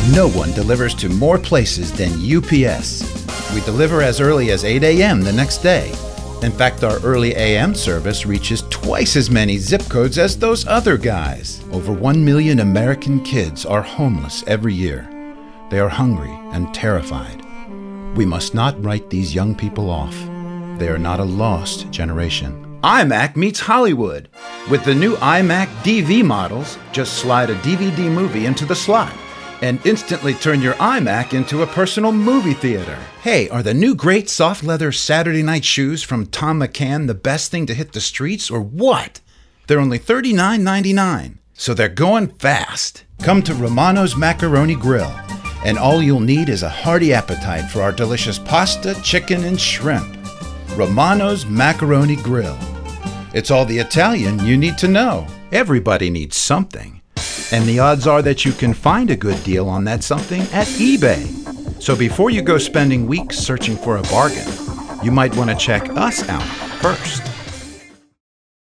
No one delivers to more places than UPS. We deliver as early as 8 a.m. the next day. In fact, our early AM service reaches twice as many zip codes as those other guys. Over 1 million American kids are homeless every year. They are hungry and terrified. We must not write these young people off. They are not a lost generation. iMac meets Hollywood. With the new iMac DV models, just slide a DVD movie into the slot and instantly turn your iMac into a personal movie theater. Hey, are the new great soft leather Saturday night shoes from Tom McCann the best thing to hit the streets, or what? They're only $39.99, so they're going fast. Come to Romano's Macaroni Grill, and all you'll need is a hearty appetite for our delicious pasta, chicken, and shrimp. Romano's Macaroni Grill. It's all the Italian you need to know. Everybody needs something. And the odds are that you can find a good deal on that something at eBay. So before you go spending weeks searching for a bargain, you might want to check us out first.